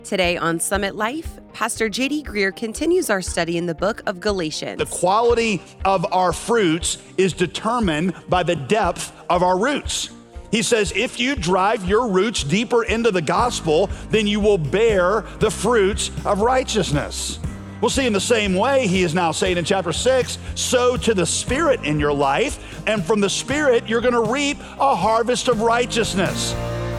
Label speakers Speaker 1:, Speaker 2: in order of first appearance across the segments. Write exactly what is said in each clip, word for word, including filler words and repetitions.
Speaker 1: Today on Summit Life, Pastor J D Greear continues our study in the book of Galatians.
Speaker 2: The quality of our fruits is determined by the depth of our roots. He says, if you drive your roots deeper into the gospel, then you will bear the fruits of righteousness. We'll see in the same way, he is now saying in chapter six, sow to the Spirit in your life, and from the Spirit, you're gonna reap a harvest of righteousness.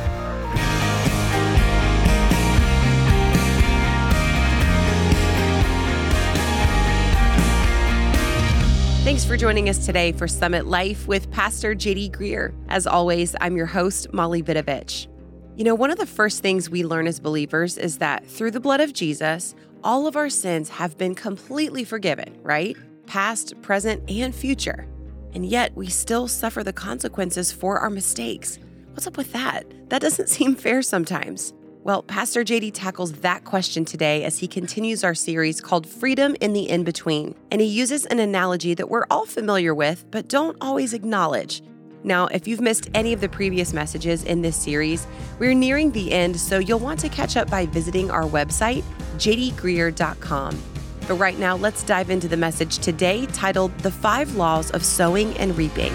Speaker 1: Thanks for joining us today for Summit Life with Pastor J D Greear. As always, I'm your host, Molly Vidovich. You know, one of the first things we learn as believers is that through the blood of Jesus, all of our sins have been completely forgiven, right? Past, present, and future. And yet we still suffer the consequences for our mistakes. What's up with that? That doesn't seem fair sometimes. Well, Pastor J D tackles that question today as he continues our series called Freedom in the In-Between. And he uses an analogy that we're all familiar with, but don't always acknowledge. Now, if you've missed any of the previous messages in this series, we're nearing the end, so you'll want to catch up by visiting our website, j d greear dot com. But right now, let's dive into the message today titled The Five Laws of Sowing and Reaping.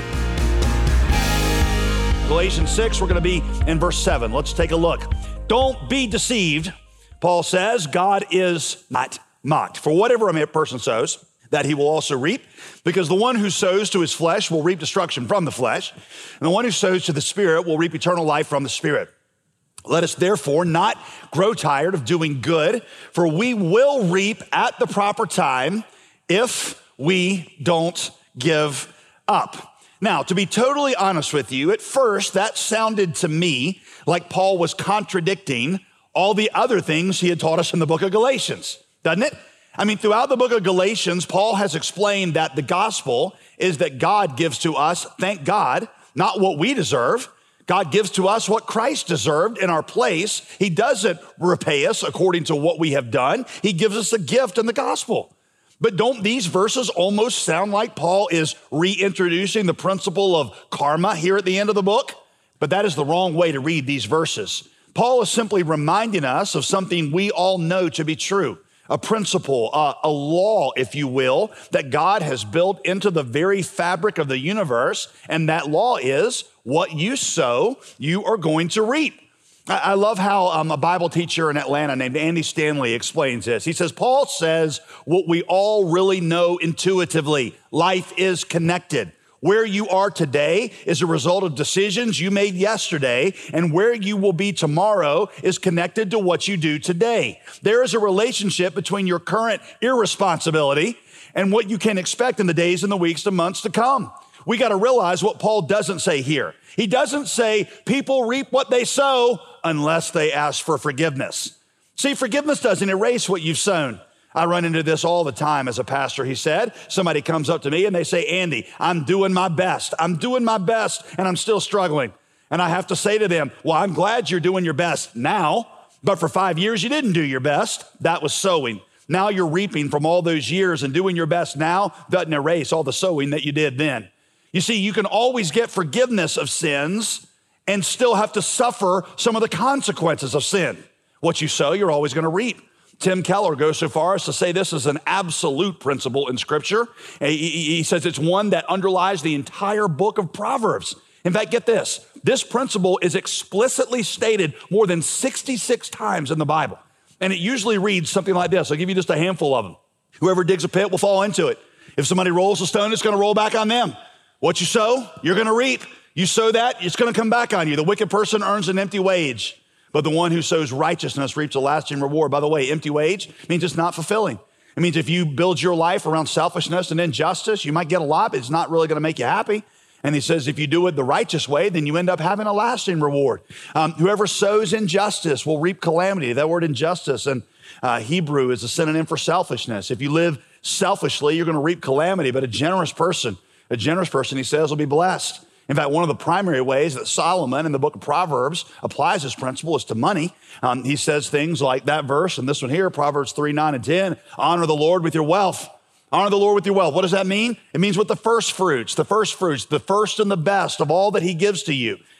Speaker 2: Galatians six, we're gonna be in verse seven. Let's take a look. Don't be deceived, Paul says, God is not mocked. For whatever a person sows, that he will also reap, because the one who sows to his flesh will reap destruction from the flesh, and the one who sows to the Spirit will reap eternal life from the Spirit. Let us therefore not grow tired of doing good, for we will reap at the proper time if we don't give up. Now, to be totally honest with you, at first that sounded to me like Paul was contradicting all the other things he had taught us in the book of Galatians, doesn't it? I mean, throughout the book of Galatians, Paul has explained that the gospel is that God gives to us, thank God, not what we deserve. God gives to us what Christ deserved in our place. He doesn't repay us according to what we have done. He gives us a gift in the gospel. But don't these verses almost sound like Paul is reintroducing the principle of karma here at the end of the book? But that is the wrong way to read these verses. Paul is simply reminding us of something we all know to be true, a principle, a, a law, if you will, that God has built into the very fabric of the universe. And that law is what you sow, you are going to reap. I love how um, a Bible teacher in Atlanta named Andy Stanley explains this. He says, Paul says what we all really know intuitively. Life is connected. Where you are today is a result of decisions you made yesterday, and where you will be tomorrow is connected to what you do today. There is a relationship between your current irresponsibility and what you can expect in the days and the weeks and months to come. We got to realize what Paul doesn't say here. He doesn't say people reap what they sow unless they ask for forgiveness. See, forgiveness doesn't erase what you've sown. I run into this all the time as a pastor, he said. Somebody comes up to me and they say, Andy, I'm doing my best. I'm doing my best and I'm still struggling. And I have to say to them, well, I'm glad you're doing your best now, but for five years you didn't do your best. That was sowing. Now you're reaping from all those years, and doing your best now doesn't erase all the sowing that you did then. You see, you can always get forgiveness of sins and still have to suffer some of the consequences of sin. What you sow, you're always going to reap. Tim Keller goes so far as to say this is an absolute principle in Scripture. He says it's one that underlies the entire book of Proverbs. In fact, get this. This principle is explicitly stated more than sixty-six times in the Bible. And it usually reads something like this. I'll give you just a handful of them. Whoever digs a pit will fall into it. If somebody rolls a stone, it's going to roll back on them. What you sow, you're going to reap. You sow that, it's going to come back on you. The wicked person earns an empty wage, but the one who sows righteousness reaps a lasting reward. By the way, empty wage means it's not fulfilling. It means if you build your life around selfishness and injustice, you might get a lot, but it's not really going to make you happy. And he says, if you do it the righteous way, then you end up having a lasting reward. Um, whoever sows injustice will reap calamity. That word injustice in uh, Hebrew is a synonym for selfishness. If you live selfishly, you're going to reap calamity, but a generous person, a generous person, he says, will be blessed. In fact, one of the primary ways that Solomon in the book of Proverbs applies this principle is to money. Um, he says things like that verse and this one here, Proverbs three, nine, and ten, honor the Lord with your wealth. Honor the Lord with your wealth. What does that mean? It means with the first fruits, the first fruits, the first and the best of all that he gives to you.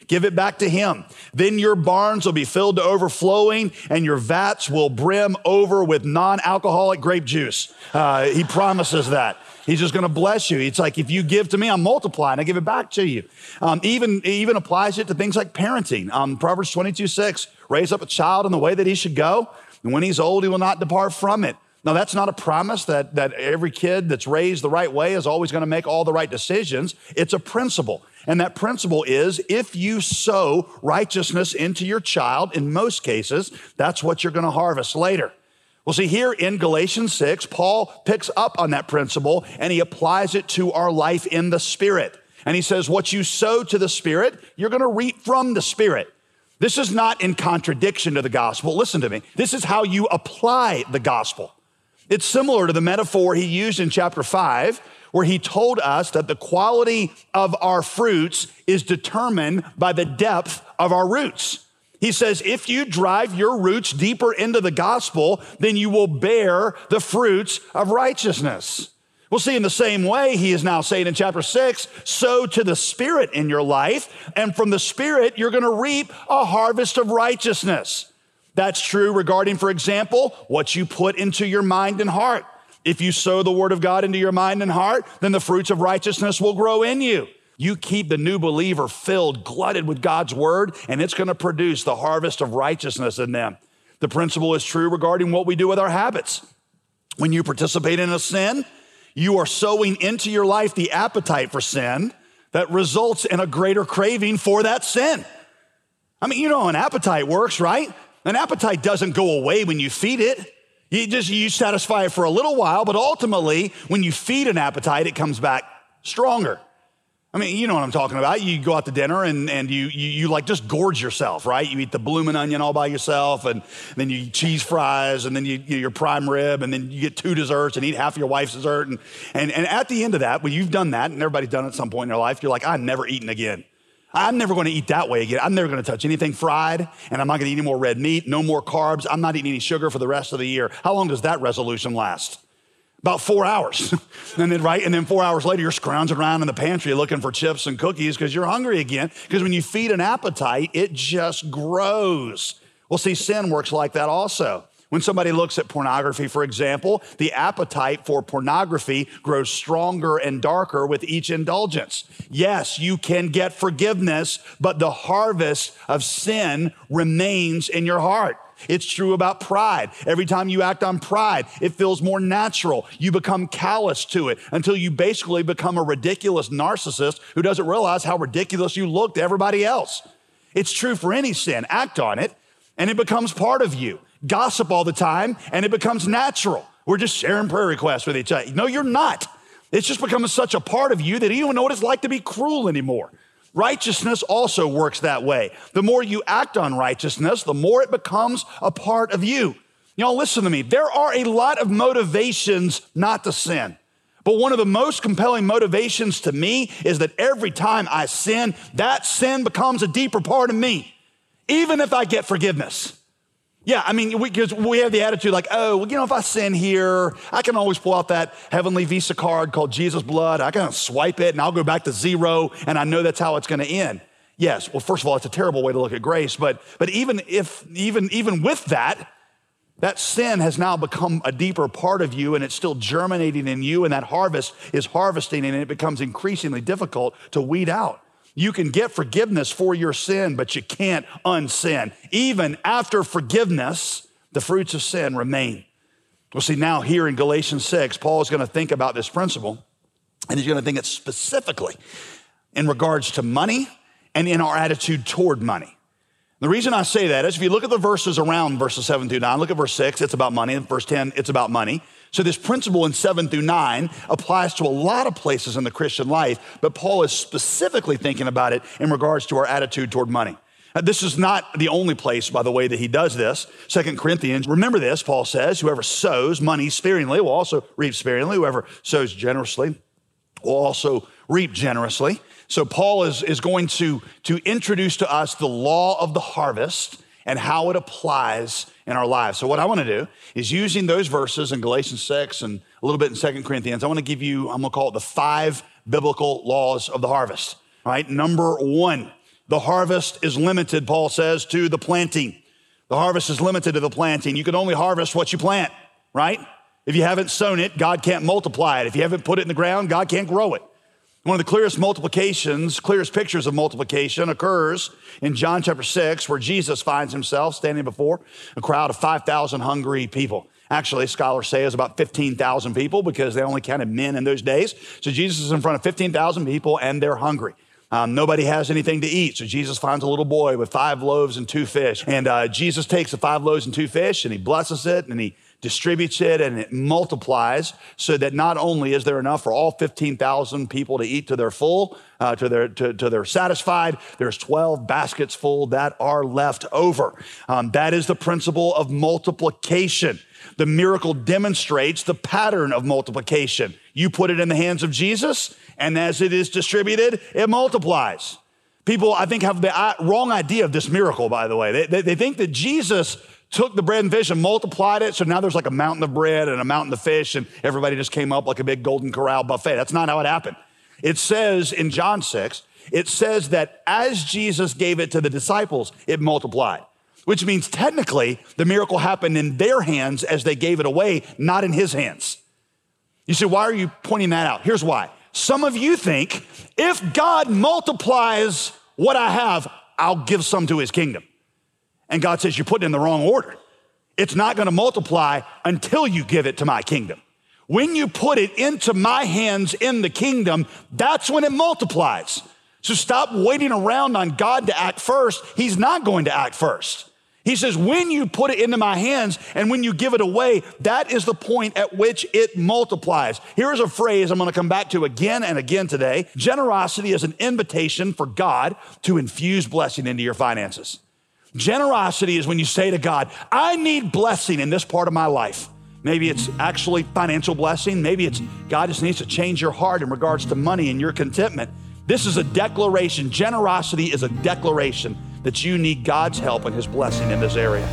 Speaker 2: Give it back to him. Then your barns will be filled to overflowing and your vats will brim over with non-alcoholic grape juice. Uh, he promises that. He's just going to bless you. It's like, if you give to me, I'm multiplying. I give it back to you. Um, even, even applies it to things like parenting. Um, Proverbs twenty-two six, raise up a child in the way that he should go. And when he's old, he will not depart from it. Now, that's not a promise that, that every kid that's raised the right way is always going to make all the right decisions. It's a principle. And that principle is, if you sow righteousness into your child, in most cases, that's what you're going to harvest later. Well, see, here in Galatians six, Paul picks up on that principle and he applies it to our life in the Spirit. And he says, what you sow to the Spirit, you're going to reap from the Spirit. This is not in contradiction to the gospel. Listen to me. This is how you apply the gospel. It's similar to the metaphor he used in chapter five, where he told us that the quality of our fruits is determined by the depth of our roots. He says, if you drive your roots deeper into the gospel, then you will bear the fruits of righteousness. We'll see in the same way, he is now saying in chapter six, sow to the Spirit in your life, and from the Spirit, you're gonna reap a harvest of righteousness. That's true regarding, for example, what you put into your mind and heart. If you sow the word of God into your mind and heart, then the fruits of righteousness will grow in you. You keep the new believer filled, glutted with God's word, and it's going to produce the harvest of righteousness in them. The principle is true regarding what we do with our habits. When you participate in a sin, you are sowing into your life the appetite for sin that results in a greater craving for that sin. I mean, you know how an appetite works, right? An appetite doesn't go away when you feed it. You just, you satisfy it for a little while, but ultimately, when you feed an appetite, it comes back stronger. I mean, you know what I'm talking about. You go out to dinner and, and you, you, you like just gorge yourself, right? You eat the bloomin' onion all by yourself, and then you eat cheese fries, and then you get your prime rib, and then you get two desserts and eat half of your wife's dessert. And, and, and at the end of that, when you've done that, and everybody's done it at some point in their life, you're like, I'm never eating again. I'm never going to eat that way again. I'm never going to touch anything fried, and I'm not going to eat any more red meat, no more carbs. I'm not eating any sugar for the rest of the year. How long does that resolution last? About four hours. and then, right, and then four hours later, you're scrounging around in the pantry looking for chips and cookies because you're hungry again. Because when you feed an appetite, it just grows. Well, see, sin works like that also. When somebody looks at pornography, for example, the appetite for pornography grows stronger and darker with each indulgence. Yes, you can get forgiveness, but the harvest of sin remains in your heart. It's true about pride. Every time you act on pride, it feels more natural. You become callous to it until you basically become a ridiculous narcissist who doesn't realize how ridiculous you look to everybody else. It's true for any sin. Act on it, and it becomes part of you. Gossip all the time, and it becomes natural. We're just sharing prayer requests with each other. No, you're not. It's just becoming such a part of you that you don't even know what it's like to be cruel anymore. Righteousness also works that way. The more you act on righteousness, the more it becomes a part of you. Y'all, listen to me. There are a lot of motivations not to sin. But one of the most compelling motivations to me is that every time I sin, that sin becomes a deeper part of me, even if I get forgiveness. Yeah, I mean, we, cause we have the attitude like, oh, well, you know, if I sin here, I can always pull out that heavenly Visa card called Jesus Blood. I can swipe it and I'll go back to zero, and I know that's how it's going to end. Yes, well, first of all, it's a terrible way to look at grace, but but even if even even with that, that sin has now become a deeper part of you, and it's still germinating in you, and that harvest is harvesting, and it becomes increasingly difficult to weed out. You can get forgiveness for your sin, but you can't unsin. Even after forgiveness, the fruits of sin remain. Well, see, now here in Galatians six, Paul is going to think about this principle, and he's going to think it specifically in regards to money and in our attitude toward money. The reason I say that is if you look at the verses around verses seven through nine, look at verse six, it's about money. Verse ten, it's about money. So this principle in seven through nine applies to a lot of places in the Christian life, but Paul is specifically thinking about it in regards to our attitude toward money. Now, this is not the only place, by the way, that he does this. Second Corinthians, remember this, Paul says, whoever sows money sparingly will also reap sparingly. Whoever sows generously will also reap generously. So Paul is, is going to, to introduce to us the law of the harvest and how it applies in our lives. So what I want to do is, using those verses in Galatians six and a little bit in Second Corinthians, I want to give you, I'm going to call it the five biblical laws of the harvest. All right, number one, The harvest is limited, Paul says, to the planting. The harvest is limited to the planting. You can only harvest what you plant, right? If you haven't sown it, God can't multiply it. If you haven't put it in the ground, God can't grow it. One of the clearest multiplications, clearest pictures of multiplication occurs in John chapter six, where Jesus finds himself standing before a crowd of five thousand hungry people. Actually, scholars say it's about fifteen thousand people because they only counted men in those days. So Jesus is in front of fifteen thousand people and they're hungry. Um, nobody has anything to eat. So Jesus finds a little boy with five loaves and two fish. And uh, Jesus takes the five loaves and two fish and he blesses it and he distributes it and it multiplies so that not only is there enough for all fifteen thousand people to eat to their full, uh, to their to, to their satisfied, there's twelve baskets full that are left over. Um, that is the principle of multiplication. The miracle demonstrates the pattern of multiplication. You put it in the hands of Jesus, and as it is distributed, it multiplies. People, I think, have the wrong idea of this miracle, by the way. They, they, they think that Jesus took the bread and fish and multiplied it, so now there's like a mountain of bread and a mountain of fish, and everybody just came up like a big Golden Corral buffet. That's not how it happened. It says in John six, it says that as Jesus gave it to the disciples, it multiplied, which means technically the miracle happened in their hands as they gave it away, not in his hands. You say, why are you pointing that out? Here's why. Some of you think if God multiplies what I have, I'll give some to his kingdom. And God says, you're putting it in the wrong order. It's not gonna multiply until you give it to my kingdom. When you put it into my hands in the kingdom, that's when it multiplies. So stop waiting around on God to act first. He's not going to act first. He says, when you put it into my hands and when you give it away, that is the point at which it multiplies. Here's a phrase I'm gonna come back to again and again today. Generosity is an invitation for God to infuse blessing into your finances. Generosity is when you say to God, I need blessing in this part of my life. Maybe it's actually financial blessing. Maybe it's God just needs to change your heart in regards to money and your contentment. This is a declaration. Generosity is a declaration that you need God's help and his blessing in this area.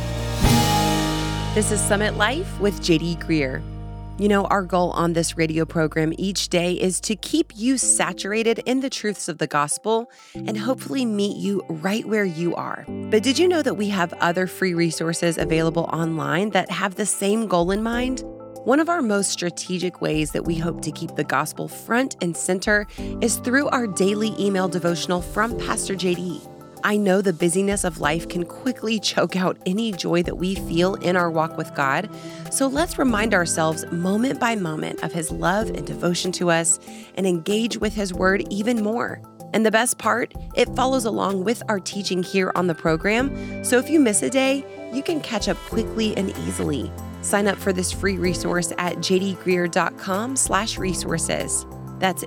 Speaker 1: This is Summit Life with J D Greear. You know, our goal on this radio program each day is to keep you saturated in the truths of the gospel and hopefully meet you right where you are. But did you know that we have other free resources available online that have the same goal in mind? One of our most strategic ways that we hope to keep the gospel front and center is through our daily email devotional from Pastor J D. I know the busyness of life can quickly choke out any joy that we feel in our walk with God. So let's remind ourselves moment by moment of his love and devotion to us and engage with his word even more. And the best part, it follows along with our teaching here on the program. So if you miss a day, you can catch up quickly and easily. Sign up for this free resource at jdgreear.com slash resources. That's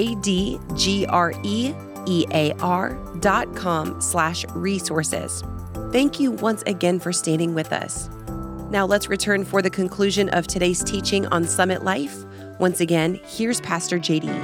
Speaker 1: J-D-G-R-E E-A-R dot com slash resources. Thank you once again for standing with us. Now let's return for the conclusion of today's teaching on Summit Life. Once again, here's Pastor J D.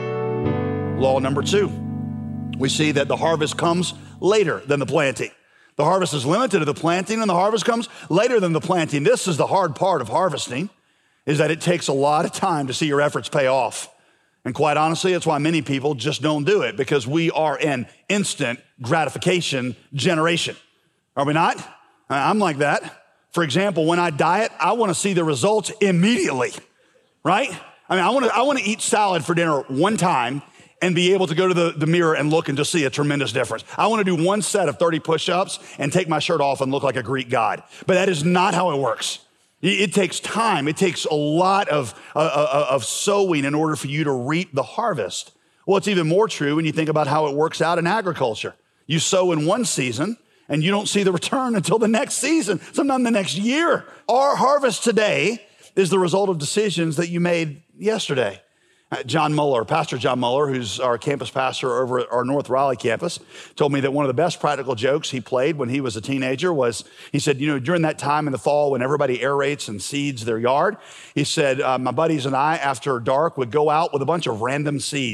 Speaker 2: Law number two, we see that the harvest comes later than the planting. The harvest is limited to the planting and the harvest comes later than the planting. This is the hard part of harvesting, is that it takes a lot of time to see your efforts pay off. And quite honestly, that's why many people just don't do it, because we are an instant gratification generation. Are we not? I'm like that. For example, when I diet, I want to see the results immediately, right? I mean, I want to I want to eat salad for dinner one time and be able to go to the, the mirror and look and just see a tremendous difference. I want to do one set of thirty push-ups and take my shirt off and look like a Greek god. But that is not how it works. It takes time. It takes a lot of, uh, of sowing in order for you to reap the harvest. Well, it's even more true when you think about how it works out in agriculture. You sow in one season and you don't see the return until the next season, sometimes the next year. Our harvest today is the result of decisions that you made yesterday. Uh, John Muller, Pastor John Muller, who's our campus pastor over at our North Raleigh campus, told me that one of the best practical jokes he played when he was a teenager was, he said, you know, during that time in the fall when everybody aerates and seeds their yard, he said, uh, my buddies and I, after dark, would go out with a bunch of random seeds.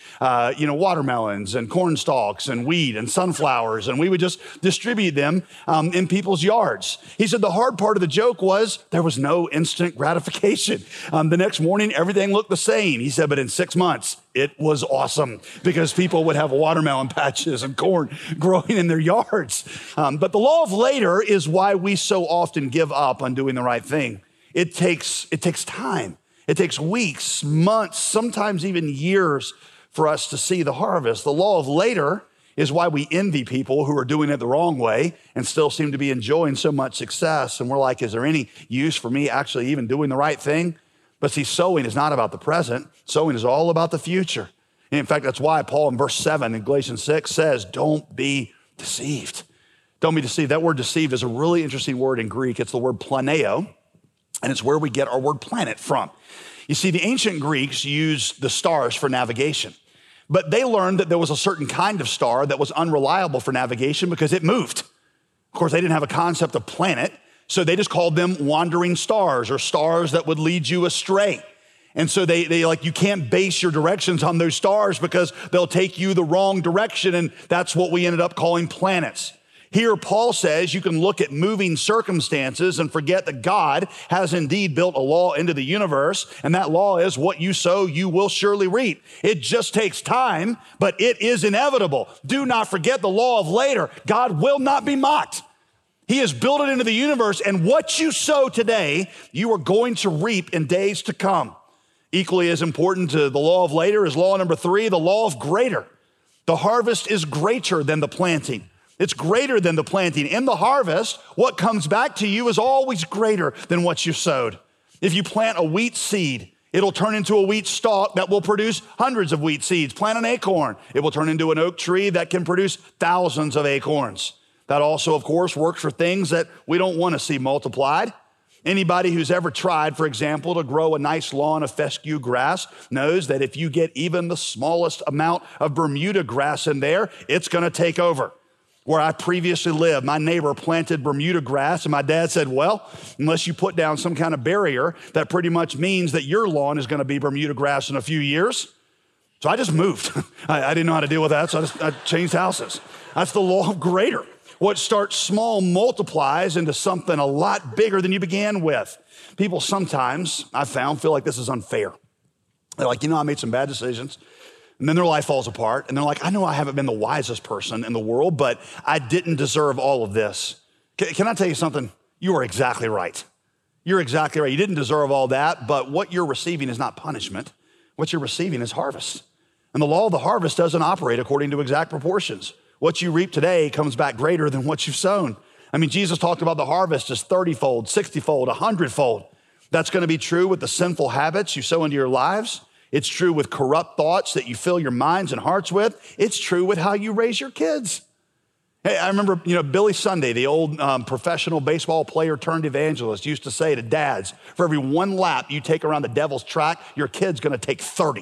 Speaker 2: uh, you know, watermelons and corn stalks and wheat and sunflowers, and we would just distribute them um, in people's yards. He said the hard part of the joke was there was no instant gratification. Um, the next morning, everything looked the same. He said, but in six months, it was awesome because people would have watermelon patches and corn growing in their yards. Um, but the law of later is why we so often give up on doing the right thing. It takes, it takes time. It takes weeks, months, sometimes even years for us to see the harvest. The law of later is why we envy people who are doing it the wrong way and still seem to be enjoying so much success. And we're like, is there any use for me actually even doing the right thing? But see, sowing is not about the present. Sowing is all about the future. And in fact, that's why Paul in verse seven in Galatians six says, don't be deceived. Don't be deceived. That word deceived is a really interesting word in Greek. It's the word planeo, and it's where we get our word planet from. You see, the ancient Greeks used the stars for navigation, but they learned that there was a certain kind of star that was unreliable for navigation because it moved. Of course, they didn't have a concept of planet, so they just called them wandering stars or stars that would lead you astray. And so they, they like, you can't base your directions on those stars because they'll take you the wrong direction. And that's what we ended up calling planets. Here, Paul says you can look at moving circumstances and forget that God has indeed built a law into the universe. And that law is what you sow, you will surely reap. It just takes time, but it is inevitable. Do not forget the law of later. God will not be mocked. He has built it into the universe, and what you sow today, you are going to reap in days to come. Equally as important to the law of later is law number three, the law of greater. The harvest is greater than the planting. It's greater than the planting. In the harvest, what comes back to you is always greater than what you sowed. If you plant a wheat seed, it'll turn into a wheat stalk that will produce hundreds of wheat seeds. Plant an acorn, it will turn into an oak tree that can produce thousands of acorns. That also, of course, works for things that we don't want to see multiplied. Anybody who's ever tried, for example, to grow a nice lawn of fescue grass knows that if you get even the smallest amount of Bermuda grass in there, it's going to take over. Where I previously lived, my neighbor planted Bermuda grass, and my dad said, well, unless you put down some kind of barrier, that pretty much means that your lawn is going to be Bermuda grass in a few years. So I just moved. I, I didn't know how to deal with that, so I just I changed houses. That's the law of greater. What starts small multiplies into something a lot bigger than you began with. People sometimes, I've found, feel like this is unfair. They're like, you know, I made some bad decisions. And then their life falls apart. And they're like, I know I haven't been the wisest person in the world, but I didn't deserve all of this. Can, can I tell you something? You are exactly right. You're exactly right. You didn't deserve all that, but what you're receiving is not punishment. What you're receiving is harvest. And the law of the harvest doesn't operate according to exact proportions. What you reap today comes back greater than what you've sown. I mean, Jesus talked about the harvest as thirty-fold, sixty-fold, one hundred-fold. That's going to be true with the sinful habits you sow into your lives. It's true with corrupt thoughts that you fill your minds and hearts with. It's true with how you raise your kids. Hey, I remember, you know, Billy Sunday, the old um, professional baseball player turned evangelist, used to say to dads, for every one lap you take around the devil's track, your kid's going to take thirty.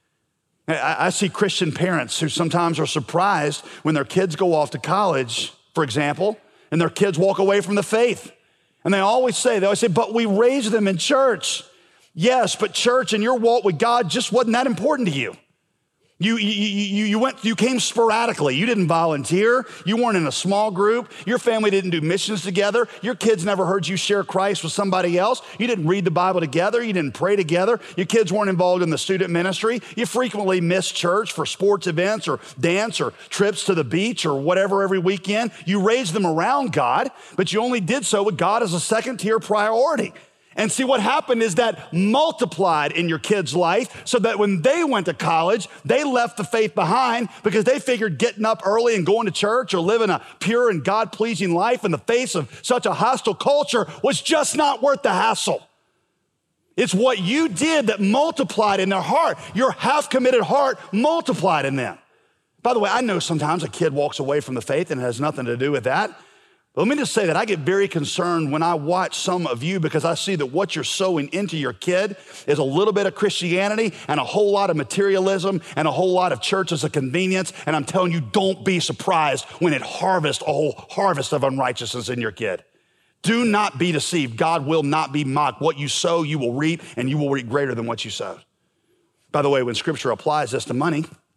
Speaker 2: I see Christian parents who sometimes are surprised when their kids go off to college, for example, and their kids walk away from the faith. And they always say, they always say, but we raised them in church. Yes, but church and your walk with God just wasn't that important to you. You, you, you, you went, you came sporadically. You didn't volunteer. You weren't in a small group. Your family didn't do missions together. Your kids never heard you share Christ with somebody else. You didn't read the Bible together. You didn't pray together. Your kids weren't involved in the student ministry. You frequently missed church for sports events or dance or trips to the beach or whatever every weekend. You raised them around God, but you only did so with God as a second tier priority. And see, what happened is that multiplied in your kids' life so that when they went to college, they left the faith behind because they figured getting up early and going to church or living a pure and God-pleasing life in the face of such a hostile culture was just not worth the hassle. It's what you did that multiplied in their heart. Your half-committed heart multiplied in them. By the way, I know sometimes a kid walks away from the faith and it has nothing to do with that. Let me just say that I get very concerned when I watch some of you because I see that what you're sowing into your kid is a little bit of Christianity and a whole lot of materialism and a whole lot of church as a convenience. And I'm telling you, don't be surprised when it harvests a whole harvest of unrighteousness in your kid. Do not be deceived. God will not be mocked. What you sow, you will reap, and you will reap greater than what you sowed. By the way, when Scripture applies this to money,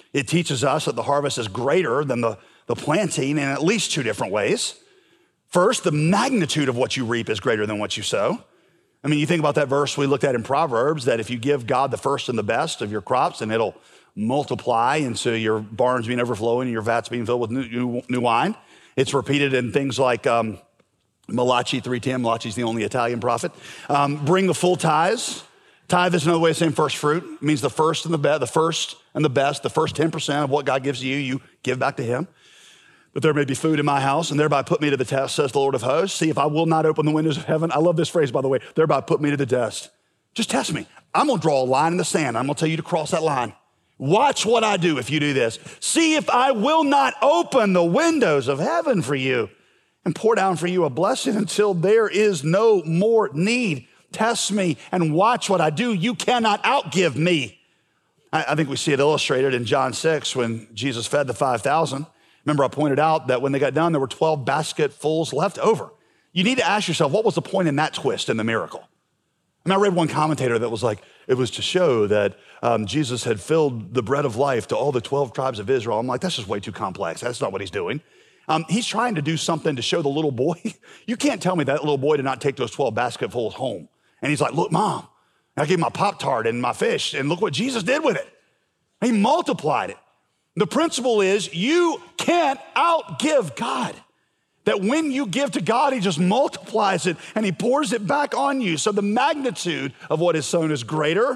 Speaker 2: It teaches us that the harvest is greater than the, the planting in at least two different ways. First, the magnitude of what you reap is greater than what you sow. I mean, you think about that verse we looked at in Proverbs, that if you give God the first and the best of your crops, and it'll multiply into your barns being overflowing and your vats being filled with new, new, new wine. It's repeated in things like um, Malachi three ten. Malachi's the only Italian prophet. Um, bring the full tithes. Tithe is another way of saying first fruit. It means the first and the best, the first and the best, the first ten percent of what God gives you, you give back to him. But there may be food in my house, and thereby put me to the test, says the Lord of hosts. See if I will not open the windows of heaven. I love this phrase, by the way, thereby put me to the test. Just test me. I'm gonna draw a line in the sand. I'm gonna tell you to cross that line. Watch what I do if you do this. See if I will not open the windows of heaven for you and pour down for you a blessing until there is no more need. Test me and watch what I do. You cannot outgive me. I, I think we see it illustrated in John six when Jesus fed the five thousand. Remember, I pointed out that when they got done, there were twelve basketfuls left over. You need to ask yourself, what was the point in that twist in the miracle? I mean, I read one commentator that was like, it was to show that um, Jesus had filled the bread of life to all the twelve tribes of Israel. I'm like, that's just way too complex. That's not what he's doing. Um, he's trying to do something to show the little boy. You can't tell me that little boy did not take those twelve basketfuls home. And he's like, look, Mom, I gave my Pop-Tart and my fish, and look what Jesus did with it. He multiplied it. The principle is you can't outgive God. That when you give to God, he just multiplies it and he pours it back on you. So the magnitude of what is sown is greater,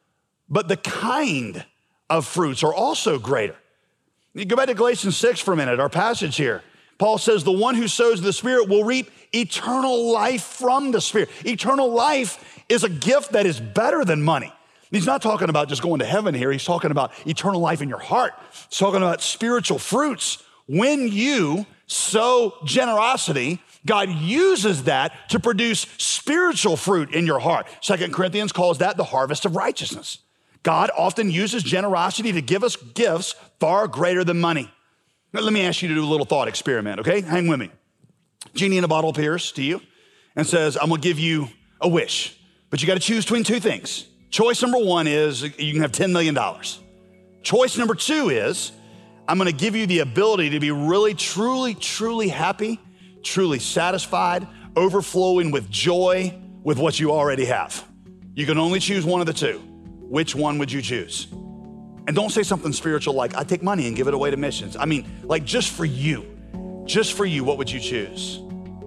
Speaker 2: but the kind of fruits are also greater. You go back to Galatians six for a minute, our passage here. Paul says, the one who sows the Spirit will reap eternal life from the Spirit. Eternal life is a gift that is better than money. He's not talking about just going to heaven here. He's talking about eternal life in your heart. He's talking about spiritual fruits. When you sow generosity, God uses that to produce spiritual fruit in your heart. Second Corinthians calls that the harvest of righteousness. God often uses generosity to give us gifts far greater than money. Now, let me ask you to do a little thought experiment, okay? Hang with me. Genie in a bottle appears to you and says, I'm gonna give you a wish, but you gotta choose between two things. Choice number one is you can have ten million dollars. Choice number two is I'm gonna give you the ability to be really, truly, truly happy, truly satisfied, overflowing with joy with what you already have. You can only choose one of the two. Which one would you choose? And don't say something spiritual like, I take money and give it away to missions. I mean, like just for you, just for you, what would you choose?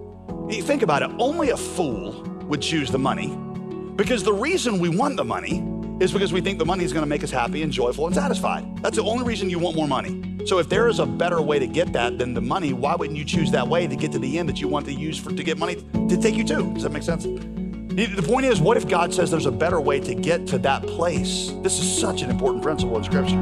Speaker 2: You think about it, only a fool would choose the money, because the reason we want the money is because we think the money is gonna make us happy and joyful and satisfied. That's the only reason you want more money. So if there is a better way to get that than the money, why wouldn't you choose that way to get to the end that you want to use for to get money to take you to? Does that make sense? The point is, what if God says there's a better way to get to that place? This is such an important principle in Scripture.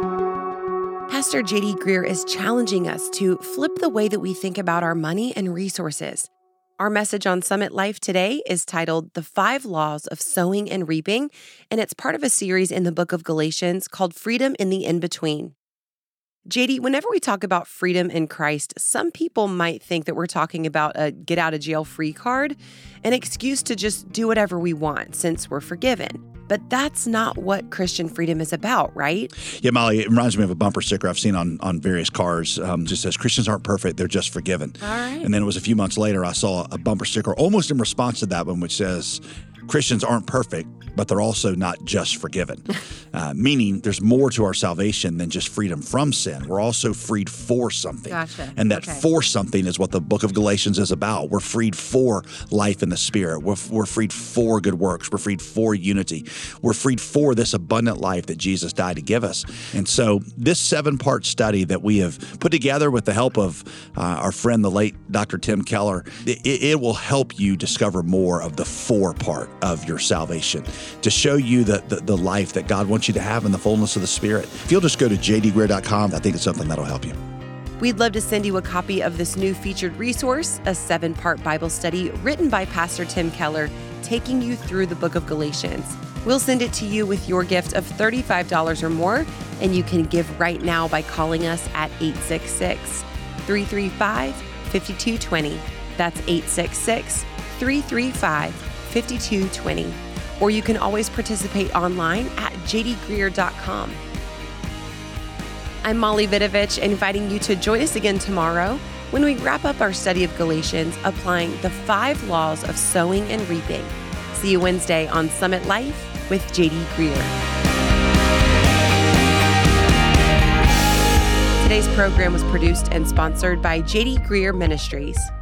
Speaker 1: Pastor J D Greear is challenging us to flip the way that we think about our money and resources. Our message on Summit Life today is titled The Five Laws of Sowing and Reaping, and it's part of a series in the book of Galatians called Freedom in the In-Between. J D, whenever we talk about freedom in Christ, some people might think that we're talking about a get-out-of-jail-free card, an excuse to just do whatever we want since we're forgiven. But that's not what Christian freedom is about, right?
Speaker 3: Yeah, Molly, it reminds me of a bumper sticker I've seen on, on various cars. Um, just says, Christians aren't perfect, they're just forgiven.
Speaker 1: All right.
Speaker 3: And then it was a few months later, I saw a bumper sticker almost in response to that one, which says, Christians aren't perfect, but they're also not just forgiven. Uh, meaning there's more to our salvation than just freedom from sin. We're also freed for something.
Speaker 1: Gotcha.
Speaker 3: And that
Speaker 1: Okay.
Speaker 3: for something is what the book of Galatians is about. We're freed for life in the Spirit. We're, we're freed for good works. We're freed for unity. We're freed for this abundant life that Jesus died to give us. And so this seven-part study that we have put together with the help of uh, our friend, the late Doctor Tim Keller, it, it will help you discover more of the for part of your salvation, to show you the, the, the life that God wants you to have in the fullness of the Spirit. If you'll just go to j d greear dot com, I think it's something that'll help you.
Speaker 1: We'd love to send you a copy of this new featured resource, a seven-part Bible study written by Pastor Tim Keller, taking you through the book of Galatians. We'll send it to you with your gift of thirty-five dollars or more, and you can give right now by calling us at eight six six, three three five, five two two zero. That's eight six six, three three five, five two two zero. Or you can always participate online at j d greear dot com. I'm Molly Vidovich, inviting you to join us again tomorrow when we wrap up our study of Galatians, applying the five laws of sowing and reaping. See you Wednesday on Summit Life with J D Greear. Today's program was produced and sponsored by J D Greear Ministries.